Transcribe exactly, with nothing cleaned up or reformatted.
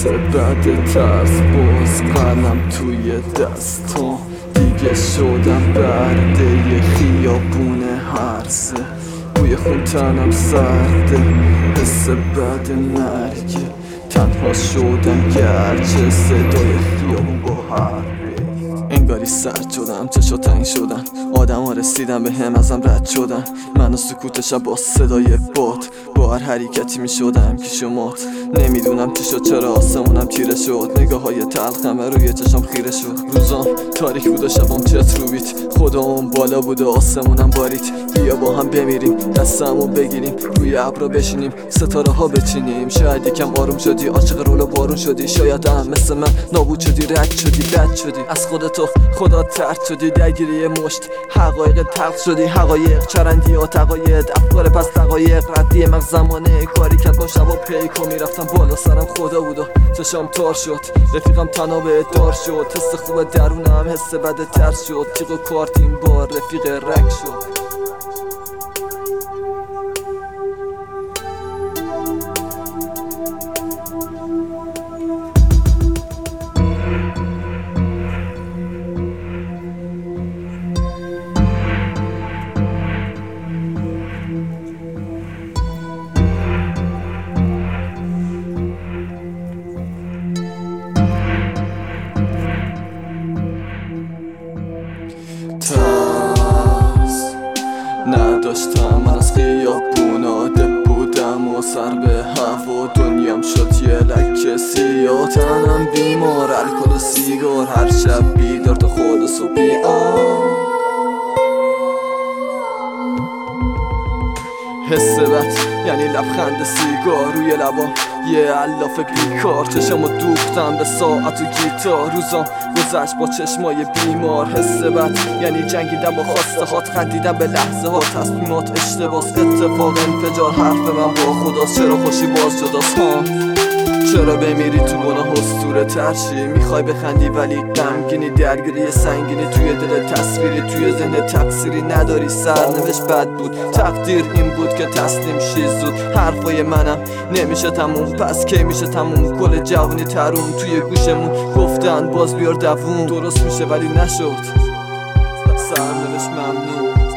حس بعد ترس باز قلم توی دستم دیگه شدم برده خیابون هرزه بوی خون تنم سرده حس بعد مرگ تنها شدم گرچه صدای خیابون با هر انگاری سرد شدم چشا تنگ شدن آدم ها رسیدن به هم ازم رد شدن من و سکوت شب با صدای باد با هر حرکتی می شدم که شمات نمیدونم چی شد چرا آسمونم تیره شد نگاه های تلخم روی چشم خیره شد روزام تاریک بود و شبام چت رو بیت خدام بالا بود و آسمونم بارید بیا با هم بمیریم دستمو بگیریم روی ابرا بشینیم ستاره ها بچینیم شاید یکم آروم شدی عاشق رول و بارون شدی شاید هم مثل من نابود شدی رد شدی بد شدی از خودتو خدا ترد شدی درگیری مشت حقایق تلخ شدی حقایق چرندی و تقاید افکار پس دقایق ردی مغز زمانه کاری کرد با شبا پیکو میرفتم بالا سرم خدا بود و چشام تار شد رفیقم تنها به دار شد حس خوب درونم حس بد ترس شد تیغ و کارت این بار رفیق رک شد ترس نداشتم من از خیابون عاده بودم و سر به هوا دنیام شد یه لکه سیاه تنم بیمار الکل و سیگار هر شب بیدار تا خود صبحی آه حس بد یعنی لبخند سیگار روی لبام یه علاف بیکار چشمو دوختم به ساعت و گیتار روزام گذشت با چشمای بیمار حس بد یعنی جنگیدم با خواسته هات خندیدم به لحظه ها تصمیمات اشتباس اتفاق انفجار حرف من با خداست چرا خوشی باز جداست ها چرا بمیری تو گناه اسطوره ترشی میخوای بخندی ولی غمگینی درگیری سنگینی توی دل تصویری توی ذهن تقصیری نداری سرنوشت بد بود تقدیر این بود که تسلیم شی زود حرفای منم نمیشه تموم پس کی میشه تموم کل جوانی ترون توی گوشمون گفتن باز بیار دووم درست میشه ولی نشد سرنوشت ممنون